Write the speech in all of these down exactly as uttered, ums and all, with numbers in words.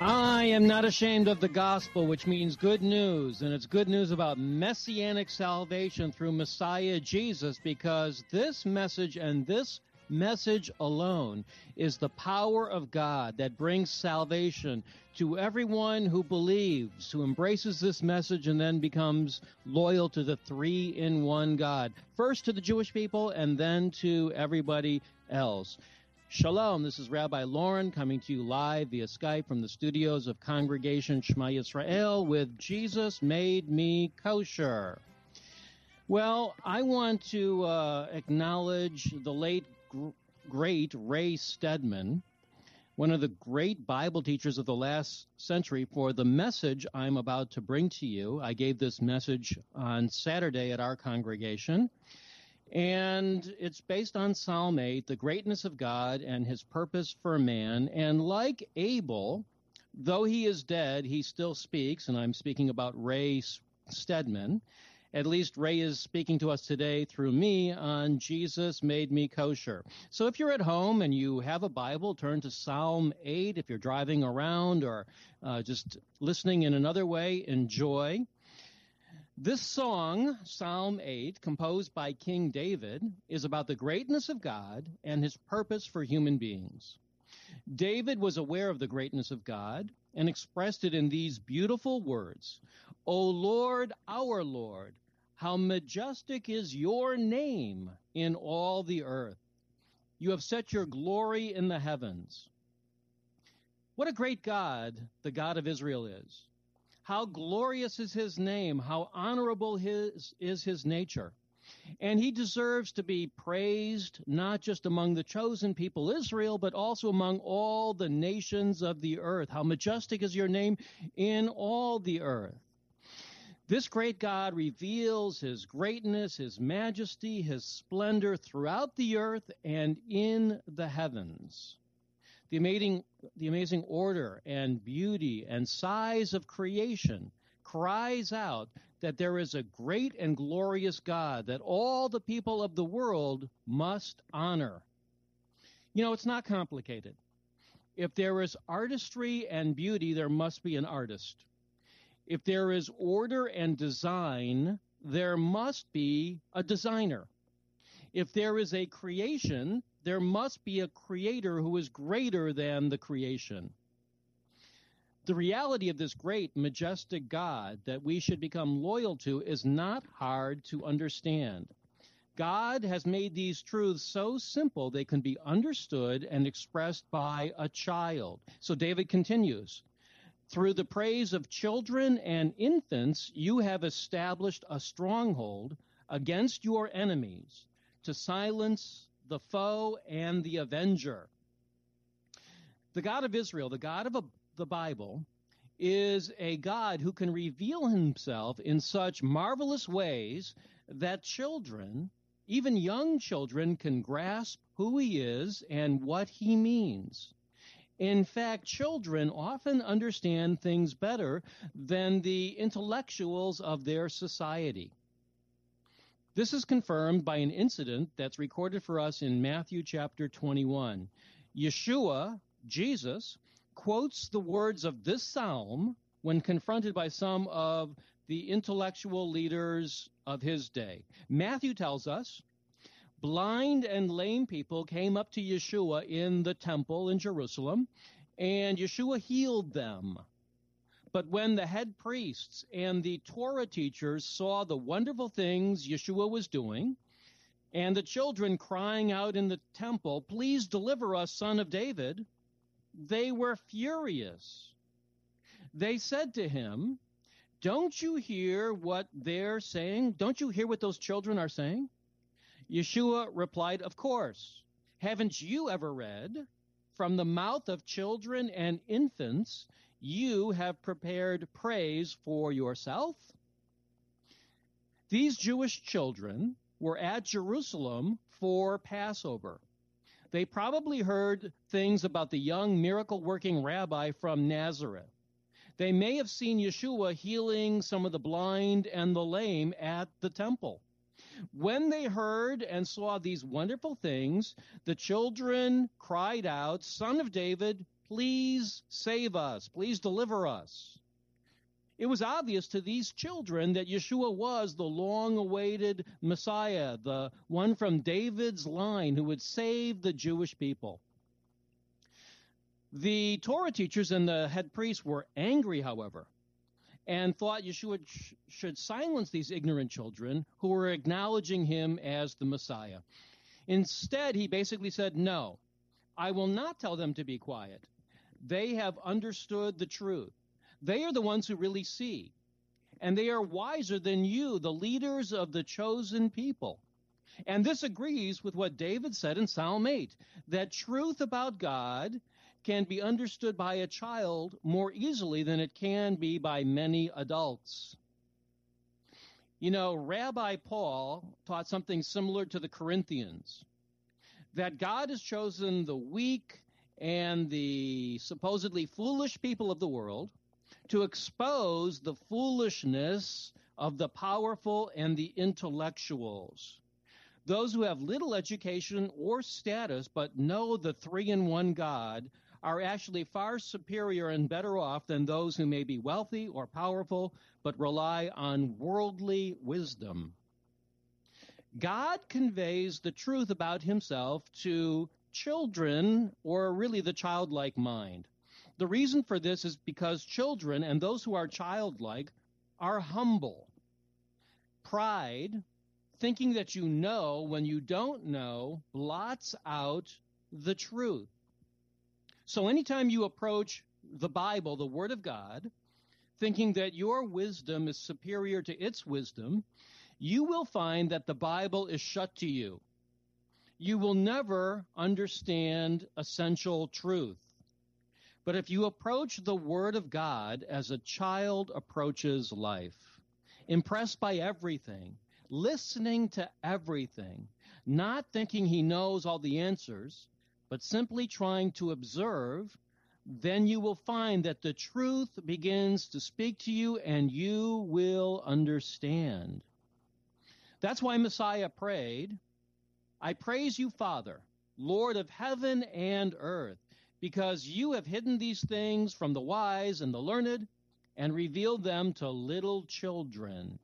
I am not ashamed of the gospel, which means good news, and it's good news about messianic salvation through Messiah Jesus, because this message and this message alone is the power of God that brings salvation to everyone who believes, who embraces this message and then becomes loyal to the three-in-one God, first to the Jewish people and then to everybody else. Shalom, this is Rabbi Lauren coming to you live via Skype from the studios of Congregation Shema Yisrael with Jesus Made Me Kosher. Well, I want to uh, acknowledge the late, gr- great Ray Stedman, one of the great Bible teachers of the last century, for the message I'm about to bring to you. I gave this message on Saturday at our congregation. And it's based on Psalm eight, the greatness of God and his purpose for man. And like Abel, though he is dead, he still speaks. And I'm speaking about Ray Stedman. At least Ray is speaking to us today through me on Jesus Made Me Kosher. So if you're at home and you have a Bible, turn to Psalm eight. If you're driving around or uh, just listening in another way, enjoy. This song, Psalm eight, composed by King David, is about the greatness of God and his purpose for human beings. David was aware of the greatness of God and expressed it in these beautiful words, "O Lord, our Lord, how majestic is your name in all the earth. You have set your glory in the heavens." What a great God the God of Israel is. How glorious is his name, how honorable his is his nature. And he deserves to be praised not just among the chosen people Israel, but also among all the nations of the earth. How majestic is your name in all the earth. This great God reveals his greatness, his majesty, his splendor throughout the earth and in the heavens. The amazing, the amazing order and beauty and size of creation cries out that there is a great and glorious God that all the people of the world must honor. You know, it's not complicated. If there is artistry and beauty, there must be an artist. If there is order and design, there must be a designer. If there is a creation, there must be a creator who is greater than the creation. The reality of this great, majestic God that we should become loyal to is not hard to understand. God has made these truths so simple they can be understood and expressed by a child. So David continues, "Through the praise of children and infants, you have established a stronghold against your enemies to silence the foe and the avenger." The God of Israel, the God of a, the Bible, is a God who can reveal himself in such marvelous ways that children, even young children, can grasp who he is and what he means. In fact, children often understand things better than the intellectuals of their society. This is confirmed by an incident that's recorded for us in Matthew chapter twenty-one. Yeshua, Jesus, quotes the words of this psalm when confronted by some of the intellectual leaders of his day. Matthew tells us, blind and lame people came up to Yeshua in the temple in Jerusalem, and Yeshua healed them. But when the head priests and the Torah teachers saw the wonderful things Yeshua was doing, and the children crying out in the temple, "Please deliver us, Son of David," they were furious. They said to him, "Don't you hear what they're saying? Don't you hear what those children are saying?" Yeshua replied, "Of course. Haven't you ever read, from the mouth of children and infants, you have prepared praise for yourself?" These Jewish children were at Jerusalem for Passover. They probably heard things about the young miracle-working rabbi from Nazareth. They may have seen Yeshua healing some of the blind and the lame at the temple. When they heard and saw these wonderful things, the children cried out, "Son of David, please save us, please deliver us. It was obvious to these children that Yeshua was the long-awaited Messiah, the one from David's line who would save the Jewish people. The Torah teachers and the head priests were angry, however, and thought Yeshua sh- should silence these ignorant children who were acknowledging him as the Messiah. Instead, he basically said, no, I will not tell them to be quiet. They have understood the truth. They are the ones who really see, and they are wiser than you, the leaders of the chosen people. And this agrees with what David said in Psalm eight, that truth about God can be understood by a child more easily than it can be by many adults. You know, Rabbi Paul taught something similar to the Corinthians, that God has chosen the weak and the supposedly foolish people of the world to expose the foolishness of the powerful and the intellectuals. Those who have little education or status but know the three-in-one God are actually far superior and better off than those who may be wealthy or powerful but rely on worldly wisdom. God conveys the truth about himself to children, or really the childlike mind. The reason for this is because children and those who are childlike are humble. Pride, thinking that you know when you don't know, blots out the truth. So anytime you approach the Bible, the Word of God, thinking that your wisdom is superior to its wisdom, you will find that the Bible is shut to you. You will never understand essential truth. But if you approach the Word of God as a child approaches life, impressed by everything, listening to everything, not thinking he knows all the answers, but simply trying to observe, then you will find that the truth begins to speak to you and you will understand. That's why Messiah prayed, I praise you, Father, Lord of heaven and earth, because you have hidden these things from the wise and the learned and revealed them to little children.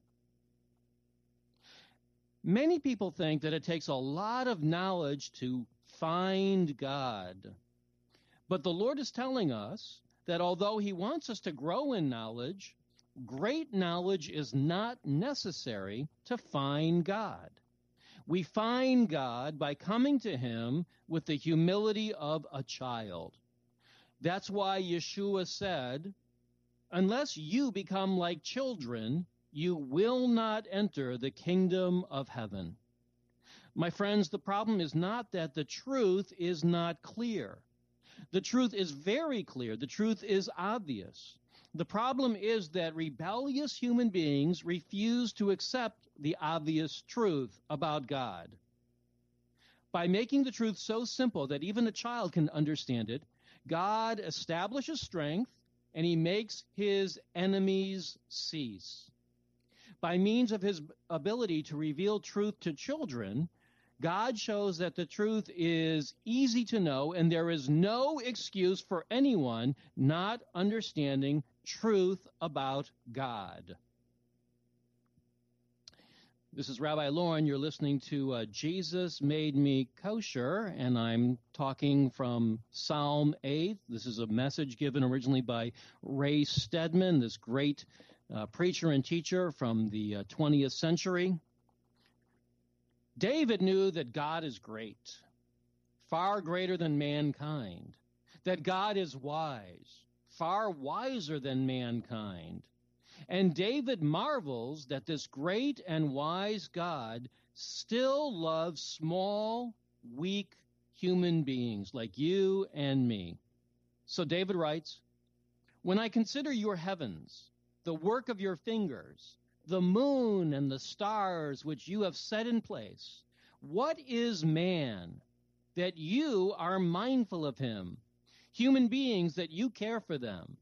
Many people think that it takes a lot of knowledge to find God. But the Lord is telling us that although he wants us to grow in knowledge, great knowledge is not necessary to find God. We find God by coming to him with the humility of a child. That's why Yeshua said, unless you become like children, you will not enter the kingdom of heaven. My friends, the problem is not that the truth is not clear. The truth is very clear. The truth is obvious. The problem is that rebellious human beings refuse to accept the obvious truth about God. By making the truth so simple that even a child can understand it, God establishes strength and he makes his enemies cease. By means of his ability to reveal truth to children, God shows that the truth is easy to know and there is no excuse for anyone not understanding truth about God. This is Rabbi Lauren. You're listening to uh, Jesus Made Me Kosher, and I'm talking from Psalm eight. This is a message given originally by Ray Stedman, this great uh, preacher and teacher from the uh, twentieth century. David knew that God is great, far greater than mankind, that God is wise, far wiser than mankind. And David marvels that this great and wise God still loves small, weak human beings like you and me. So David writes, when I consider your heavens, the work of your fingers, the moon and the stars which you have set in place, what is man that you are mindful of him, human beings that you care for them?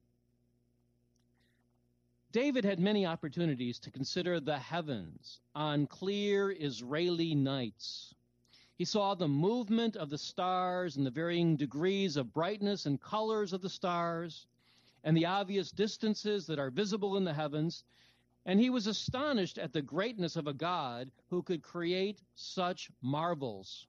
David had many opportunities to consider the heavens on clear Israeli nights. He saw the movement of the stars and the varying degrees of brightness and colors of the stars and the obvious distances that are visible in the heavens. And he was astonished at the greatness of a God who could create such marvels.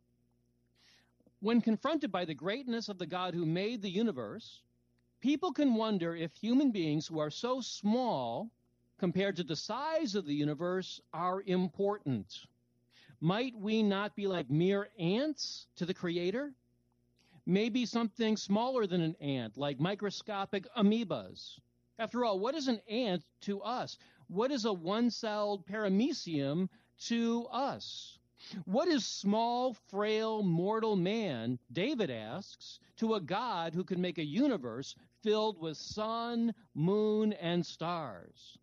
When confronted by the greatness of the God who made the universe, people can wonder if human beings who are so small compared to the size of the universe are important. Might we not be like mere ants to the Creator? Maybe something smaller than an ant, like microscopic amoebas. After all, what is an ant to us? What is a one-celled paramecium to us? What is small, frail, mortal man, David asks, to a God who can make a universe filled with sun, moon, and stars?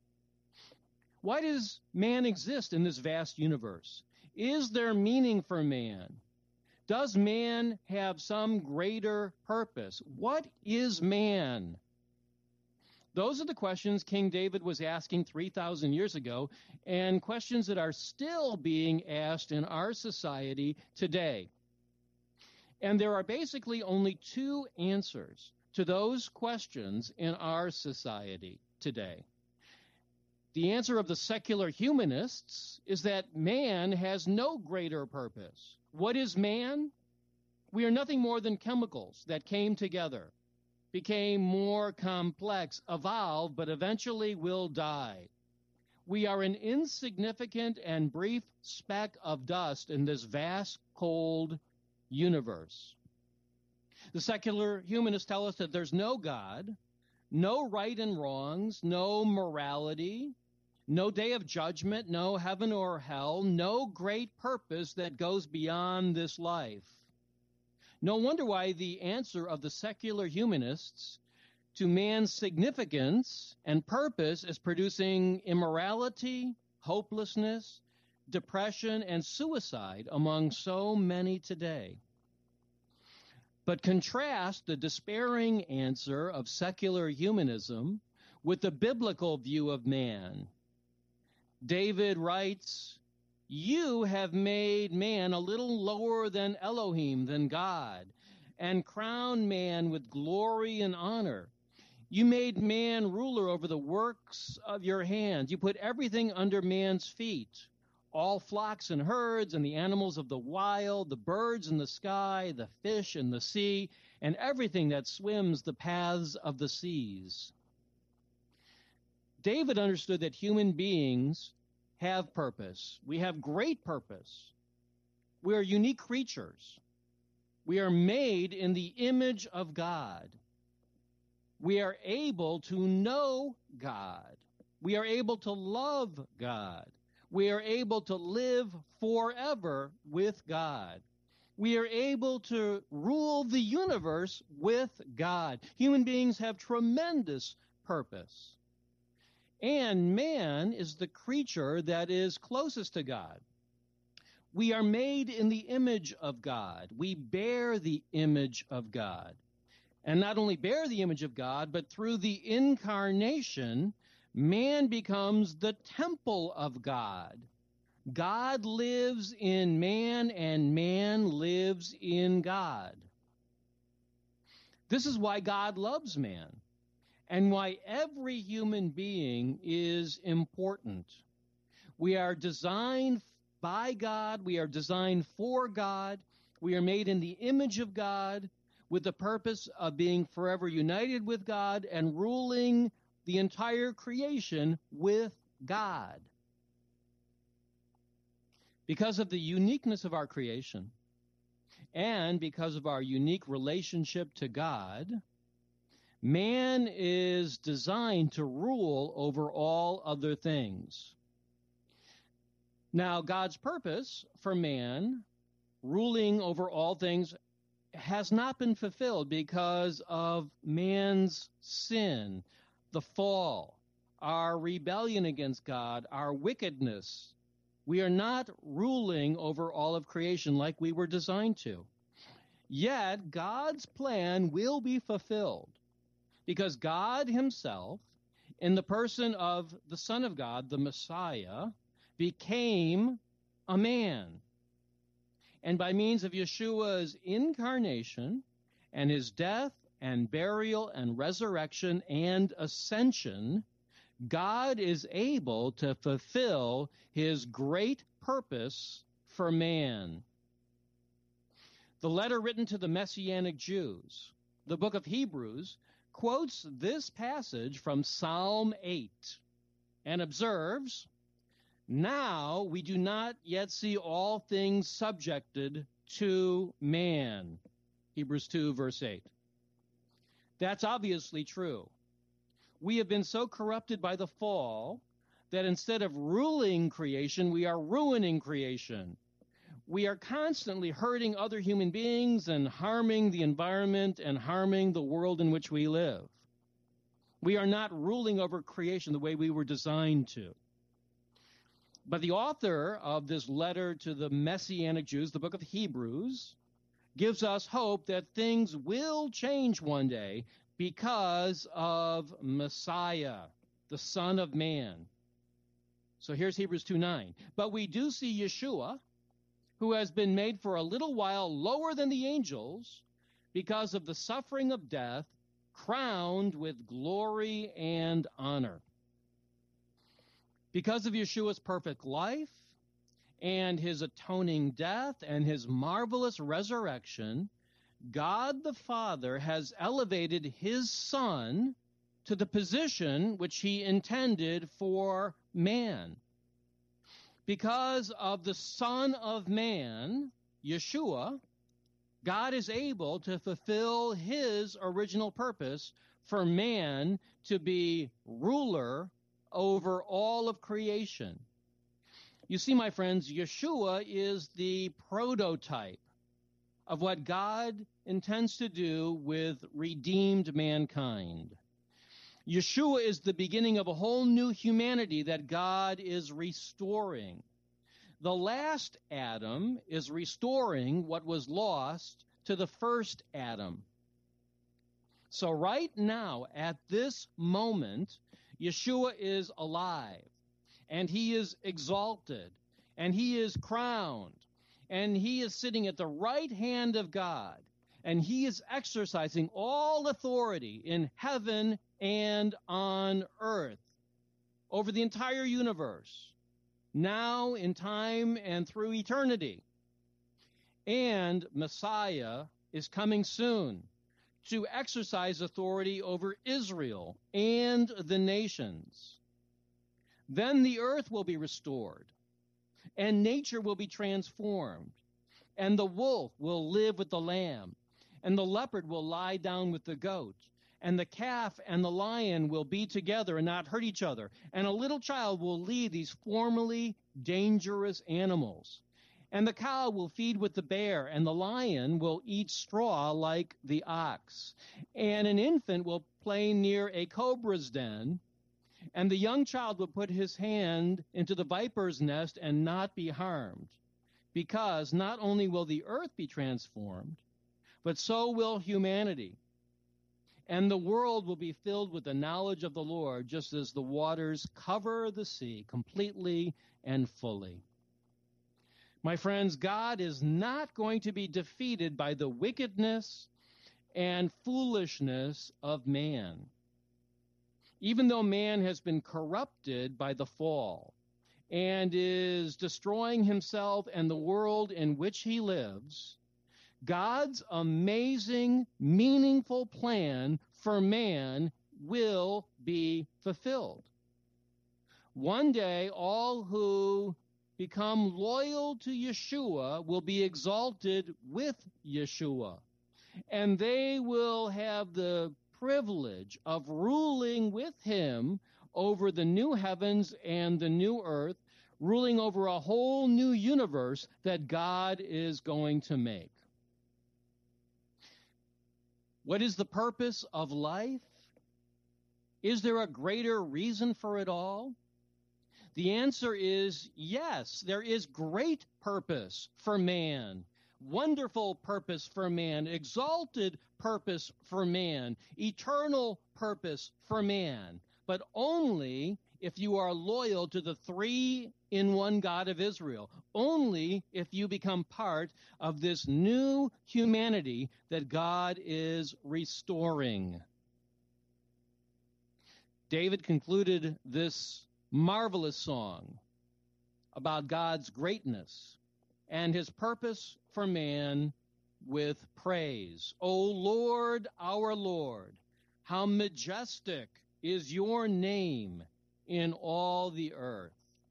Why does man exist in this vast universe? Is there meaning for man? Does man have some greater purpose? What is man? Those are the questions King David was asking three thousand years ago, and questions that are still being asked in our society today. And there are basically only two answers to those questions in our society today. The answer of the secular humanists is that man has no greater purpose. What is man? We are nothing more than chemicals that came together, became more complex, evolved, but eventually will die. We are an insignificant and brief speck of dust in this vast, cold universe. The secular humanists tell us that there's no God, no right and wrongs, no morality, no day of judgment, no heaven or hell, no great purpose that goes beyond this life. No wonder why the answer of the secular humanists to man's significance and purpose is producing immorality, hopelessness, depression, and suicide among so many today. But contrast the despairing answer of secular humanism with the biblical view of man. David writes, "You have made man a little lower than Elohim, than God, and crowned man with glory and honor. You made man ruler over the works of your hands. You put everything under man's feet, all flocks and herds and the animals of the wild, the birds in the sky, the fish in the sea, and everything that swims the paths of the seas." David understood that human beings have purpose. We have great purpose. We are unique creatures. We are made in the image of God. We are able to know God. We are able to love God. We are able to live forever with God. We are able to rule the universe with God. Human beings have tremendous purpose. And man is the creature that is closest to God. We are made in the image of God. We bear the image of God. And not only bear the image of God, but through the incarnation, man becomes the temple of God. God lives in man, and man lives in God. This is why God loves man, and why every human being is important. We are designed by God. We are designed for God. We are made in the image of God with the purpose of being forever united with God and ruling the entire creation with God. Because of the uniqueness of our creation and because of our unique relationship to God, man is designed to rule over all other things. Now, God's purpose for man, ruling over all things, has not been fulfilled because of man's sin, the fall, our rebellion against God, our wickedness. We are not ruling over all of creation like we were designed to. Yet, God's plan will be fulfilled, because God himself, in the person of the Son of God, the Messiah, became a man. And by means of Yeshua's incarnation and his death and burial and resurrection and ascension, God is able to fulfill his great purpose for man. The letter written to the Messianic Jews, the book of Hebrews, quotes this passage from Psalm eight and observes, "Now we do not yet see all things subjected to man." Hebrews two, verse eight. That's obviously true. We have been so corrupted by the fall that instead of ruling creation, we are ruining creation. We are constantly hurting other human beings and harming the environment and harming the world in which we live. We are not ruling over creation the way we were designed to. But the author of this letter to the Messianic Jews, the book of Hebrews, gives us hope that things will change one day because of Messiah, the Son of Man. So here's Hebrews two nine. But we do see Yeshua, who has been made for a little while lower than the angels because of the suffering of death, crowned with glory and honor. Because of Yeshua's perfect life and his atoning death and his marvelous resurrection, God the Father has elevated his Son to the position which he intended for man. Because of the Son of Man, Yeshua, God is able to fulfill his original purpose for man to be ruler over all of creation. You see, my friends, Yeshua is the prototype of what God intends to do with redeemed mankind. Yeshua is the beginning of a whole new humanity that God is restoring. The last Adam is restoring what was lost to the first Adam. So right now, at this moment, Yeshua is alive, and he is exalted, and he is crowned, and he is sitting at the right hand of God, and he is exercising all authority in heaven and on earth over the entire universe, now in time and through eternity. And Messiah is coming soon to exercise authority over Israel and the nations. Then the earth will be restored, and nature will be transformed, and the wolf will live with the lamb, and the leopard will lie down with the goat, and the calf and the lion will be together and not hurt each other, and a little child will lead these formerly dangerous animals. And the cow will feed with the bear, and the lion will eat straw like the ox. And an infant will play near a cobra's den, and the young child will put his hand into the viper's nest and not be harmed. Because not only will the earth be transformed, but so will humanity. And the world will be filled with the knowledge of the Lord, just as the waters cover the sea completely and fully. My friends, God is not going to be defeated by the wickedness and foolishness of man. Even though man has been corrupted by the fall and is destroying himself and the world in which he lives, God's amazing, meaningful plan for man will be fulfilled. One day, all who become loyal to Yeshua will be exalted with Yeshua, and they will have the privilege of ruling with him over the new heavens and the new earth, ruling over a whole new universe that God is going to make. What is the purpose of life? Is there a greater reason for it all? The answer is yes, there is great purpose for man, wonderful purpose for man, exalted purpose for man, eternal purpose for man, but only if you are loyal to the three-in-one God of Israel, only if you become part of this new humanity that God is restoring. David concluded this marvelous song about God's greatness and his purpose for man with praise. O Lord, our Lord, how majestic is your name in all the earth.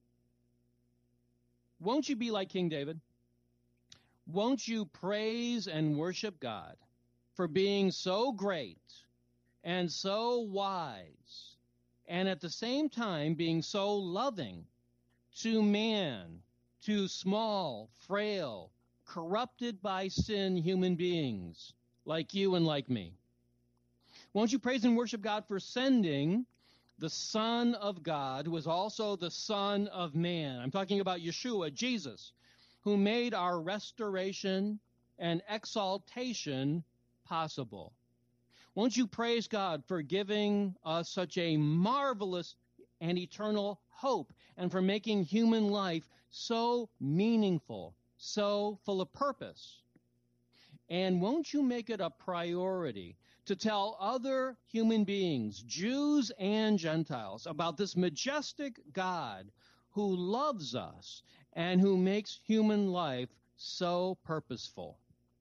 Won't you be like King David? Won't you praise and worship God for being so great and so wise, and at the same time being so loving to man, to small, frail, corrupted by sin human beings like you and like me? Won't you praise and worship God for sending the Son of God, who is also the Son of Man? I'm talking about Yeshua, Jesus, who made our restoration and exaltation possible. Won't you praise God for giving us such a marvelous and eternal hope, and for making human life so meaningful, so full of purpose? And won't you make it a priority to tell other human beings, Jews and Gentiles, about this majestic God who loves us and who makes human life so purposeful?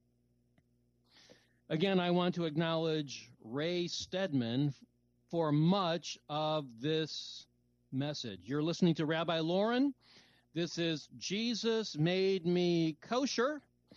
Again, I want to acknowledge Ray Stedman for much of this message. You're listening to Rabbi Lauren. This is Jesus Made Me Kosher.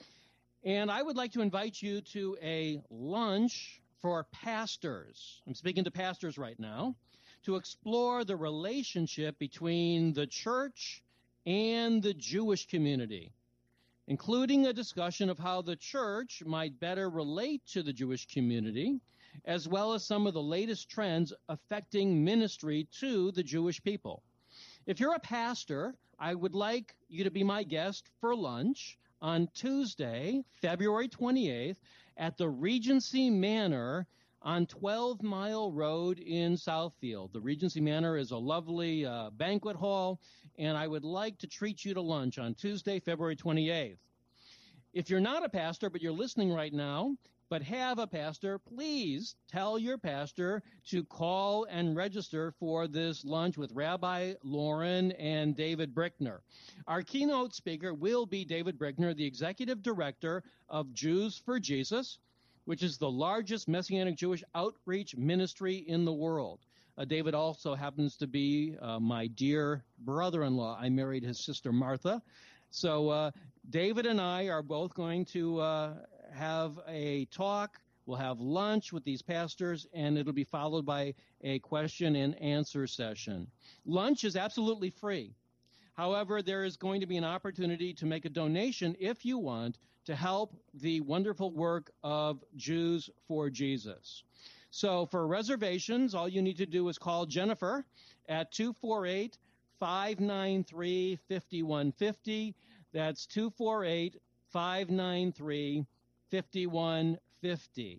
And I would like to invite you to a lunch for pastors. I'm speaking to pastors right now, to explore the relationship between the church and the Jewish community, including a discussion of how the church might better relate to the Jewish community, as well as some of the latest trends affecting ministry to the Jewish people. If you're a pastor, I would like you to be my guest for lunch on Tuesday, February twenty-eighth, at the Regency Manor on twelve Mile Road in Southfield. The Regency Manor is a lovely uh, banquet hall, and I would like to treat you to lunch on Tuesday, February twenty-eighth. If you're not a pastor, but you're listening right now, but have a pastor, please tell your pastor to call and register for this lunch with Rabbi Lauren and David Brickner. Our keynote speaker will be David Brickner, the executive director of Jews for Jesus, which is the largest Messianic Jewish outreach ministry in the world. Uh, David also happens to be uh, my dear brother-in-law. I married his sister Martha. So uh, David and I are both going to uh, have a talk. We'll have lunch with these pastors, and it'll be followed by a question and answer session. Lunch is absolutely free. However, there is going to be an opportunity to make a donation, if you want, to help the wonderful work of Jews for Jesus. So for reservations, all you need to do is call Jennifer at two four eight, five nine three, five one five zero. That's two four eight, five nine three, five one five zero.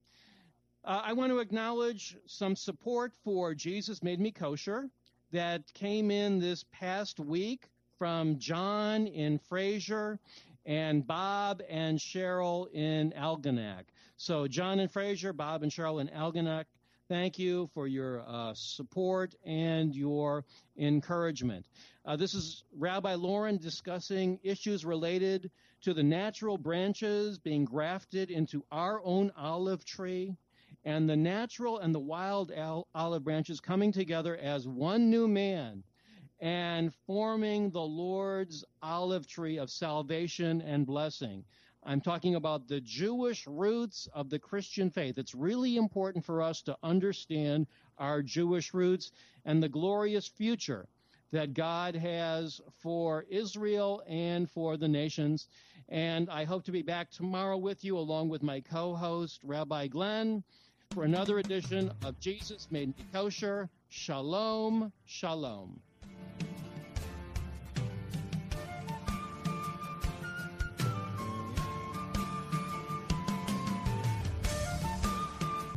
Uh, I want to acknowledge some support for Jesus Made Me Kosher that came in this past week from John in Fraser and Bob and Cheryl in Algonac. So John in Fraser, Bob and Cheryl in Algonac, thank you for your uh, support and your encouragement. Uh, this is Rabbi Lauren discussing issues related to the natural branches being grafted into our own olive tree, and the natural and the wild al- olive branches coming together as one new man and forming the Lord's olive tree of salvation and blessing. I'm talking about the Jewish roots of the Christian faith. It's really important for us to understand our Jewish roots and the glorious future that God has for Israel and for the nations. And I hope to be back tomorrow with you, along with my co-host, Rabbi Glenn, for another edition of Jesus Made Me Kosher. Shalom, shalom.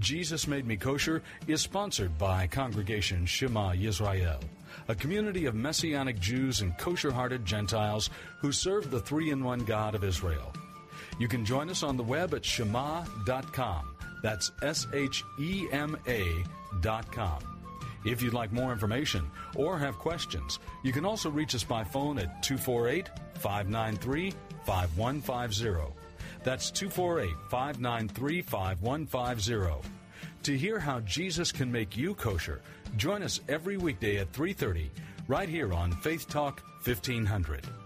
Jesus Made Me Kosher is sponsored by Congregation Shema Yisrael, a community of Messianic Jews and kosher-hearted Gentiles who serve the three-in-one God of Israel. You can join us on the web at shema dot com. That's S H E M A dot com. If you'd like more information or have questions, you can also reach us by phone at two four eight, five nine three, five one five zero. That's two four eight, five nine three, five one five zero. To hear how Jesus can make you kosher, join us every weekday at three thirty right here on Faith Talk fifteen hundred.